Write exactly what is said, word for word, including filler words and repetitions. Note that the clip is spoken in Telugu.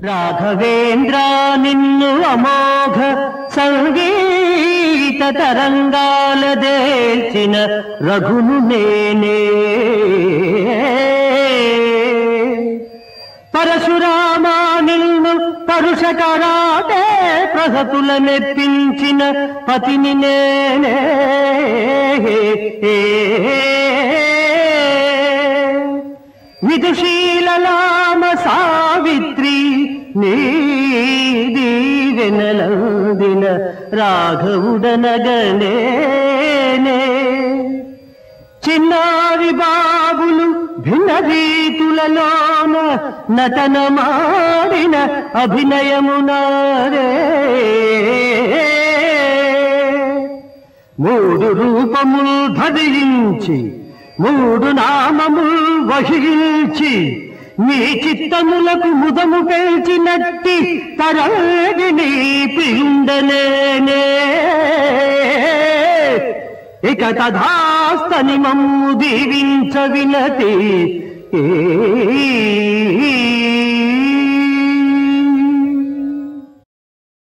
రాఘవేంద్ర నిన్ను అమోఘ సంగీత తరంగాల దేల్చిన రఘును నేనే. పరశురామా నిన్ను పరుష కరాటే ప్రహతుల నెప్పించిన పతిని నేనే. విదుషీలలామ సావిత్రి నీది వెనలందిన రాఘవుడనగనేనే. చిన్నారి బాబులు భిన్న రీతులలోన నటన మాడిన అభినయమునారే. మూడు రూపములు ధరించి మూడు నామములు వహించి నీ చిత్తములకు ముదము పెంచినట్టి తరంగిణి పిండనేనే. ఇక తథాస్తని మమ్ము దీవించ వినతి.